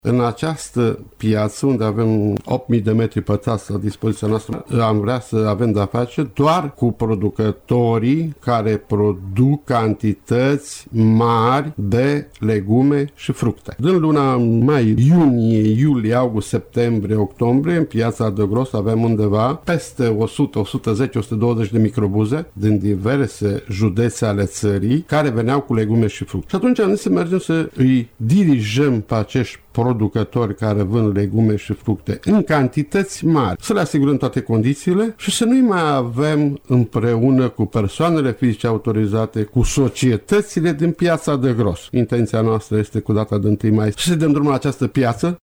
În această piață, unde avem 8.000 de metri pătrați la dispoziția noastră, am vrea să avem de-a face doar cu producătorii care produc cantități mari de legume și fructe. Din luna mai, iunie, iulie, august, septembrie, octombrie, în piața de Gros avem undeva peste 100, 110, 120 de microbuze din diverse județe ale țării care veneau cu legume și fructe. Și atunci am zis să mergem să îi dirijăm pe acești producători care vând legume și fructe în cantități mari, să le asigurăm toate condițiile și să nu mai avem împreună cu persoanele fizice autorizate, cu societățile din piața de Gros. Intenția noastră este cu data de 1 mai să dăm drumul la această piață